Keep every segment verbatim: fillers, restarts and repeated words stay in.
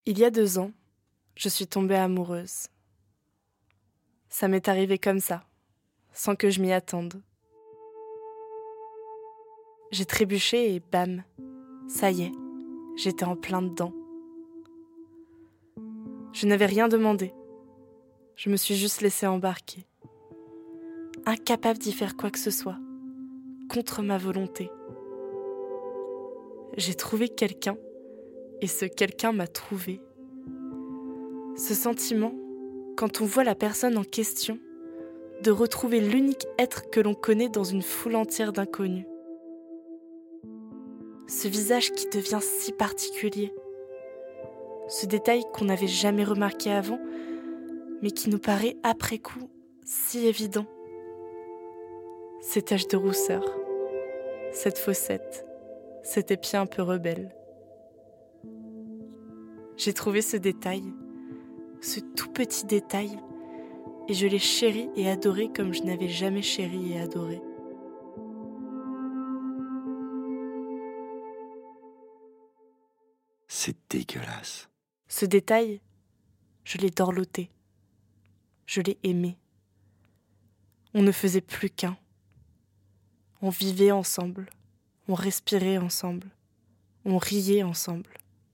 Il y a deux ans, je suis tombée amoureuse. Ça m'est arrivé comme ça, sans que je m'y attende. J'ai trébuché et bam, ça y est, j'étais en plein dedans. Je n'avais rien demandé. Je me suis juste laissée embarquer. Incapable d'y faire quoi que ce soit, contre ma volonté. J'ai trouvé quelqu'un, et ce quelqu'un m'a trouvée. Ce sentiment, quand on voit la personne en question, de retrouver l'unique être que l'on connaît dans une foule entière d'inconnus. Ce visage qui devient si particulier. Ce détail qu'on n'avait jamais remarqué avant, mais qui nous paraît après coup si évident. Ces taches de rousseur, cette fossette, cet épieu un peu rebelle. J'ai trouvé ce détail, ce tout petit détail, et je l'ai chéri et adoré comme je n'avais jamais chéri et adoré. C'est dégueulasse. Ce détail, je l'ai dorloté. Je l'ai aimé. On ne faisait plus qu'un. On vivait ensemble. On respirait ensemble. On riait ensemble.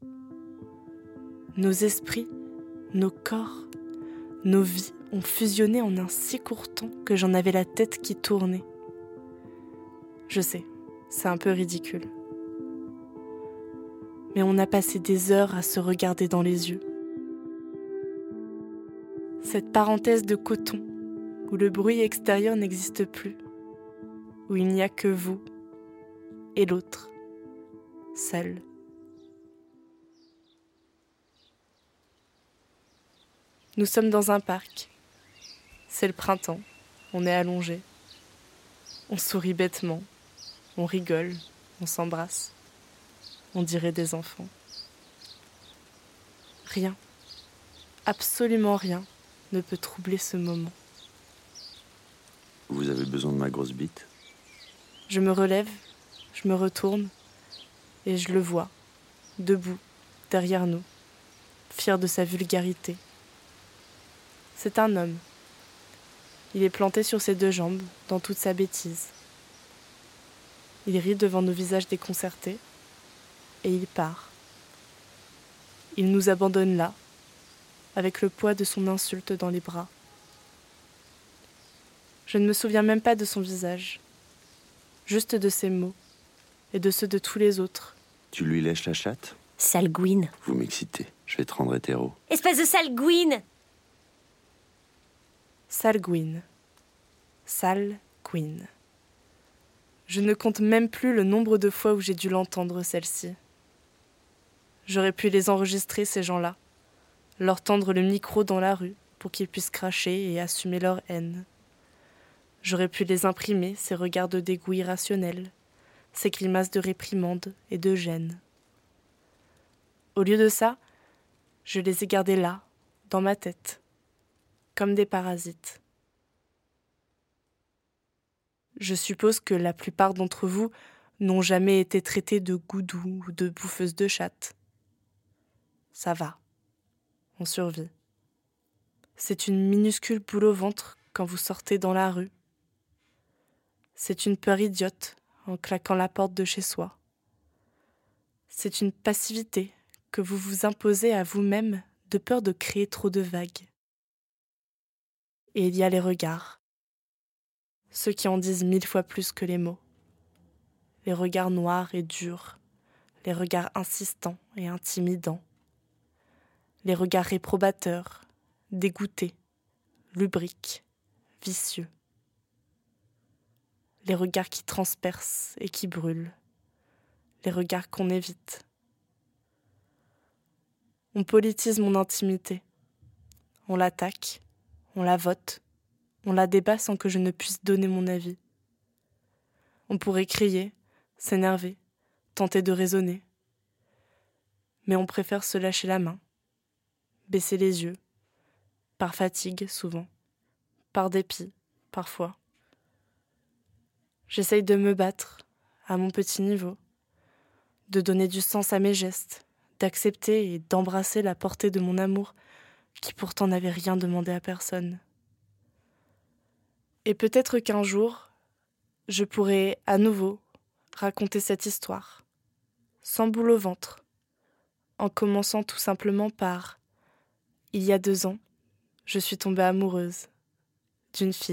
Nos esprits, nos corps, nos vies ont fusionné en un si court temps que j'en avais la tête qui tournait. Je sais, c'est un peu ridicule. Mais on a passé des heures à se regarder dans les yeux. Cette parenthèse de coton, où le bruit extérieur n'existe plus, où il n'y a que vous et l'autre, seul. Nous sommes dans un parc. C'est le printemps, on est allongé. On sourit bêtement, on rigole, on s'embrasse. On dirait des enfants. Rien, absolument rien, ne peut troubler ce moment. Vous avez besoin de ma grosse bite? Je me relève, je me retourne, et je le vois, debout, derrière nous, fier de sa vulgarité. C'est un homme. Il est planté sur ses deux jambes, dans toute sa bêtise. Il rit devant nos visages déconcertés, et il part. Il nous abandonne là, avec le poids de son insulte dans les bras. Je ne me souviens même pas de son visage, juste de ses mots, et de ceux de tous les autres. Tu lui lèches la chatte? Sale gouine. Vous m'excitez, je vais te rendre hétéro. Espèce de sale gouine. Sale gouine. Sale gouine. Je ne compte même plus le nombre de fois où j'ai dû l'entendre, celle-ci. J'aurais pu les enregistrer, ces gens-là, leur tendre le micro dans la rue pour qu'ils puissent cracher et assumer leur haine. J'aurais pu les imprimer, ces regards de dégoût irrationnel, ces grimaces de réprimande et de gêne. Au lieu de ça, je les ai gardés là, dans ma tête, comme des parasites. Je suppose que la plupart d'entre vous n'ont jamais été traités de goudou ou de bouffeuse de chatte. Ça va, on survit. C'est une minuscule boule au ventre quand vous sortez dans la rue. C'est une peur idiote en claquant la porte de chez soi. C'est une passivité que vous vous imposez à vous-même de peur de créer trop de vagues. Et il y a les regards, ceux qui en disent mille fois plus que les mots. Les regards noirs et durs, les regards insistants et intimidants. Les regards réprobateurs, dégoûtés, lubriques, vicieux. Les regards qui transpercent et qui brûlent. Les regards qu'on évite. On politise mon intimité. On l'attaque, on la vote, on la débat sans que je ne puisse donner mon avis. On pourrait crier, s'énerver, tenter de raisonner. Mais on préfère se lâcher la main. Baisser les yeux, par fatigue souvent, par dépit parfois. J'essaye de me battre, à mon petit niveau, de donner du sens à mes gestes, d'accepter et d'embrasser la portée de mon amour, qui pourtant n'avait rien demandé à personne. Et peut-être qu'un jour, je pourrai à nouveau raconter cette histoire, sans boule au ventre, en commençant tout simplement par « Il y a deux ans, je suis tombée amoureuse d'une fille ».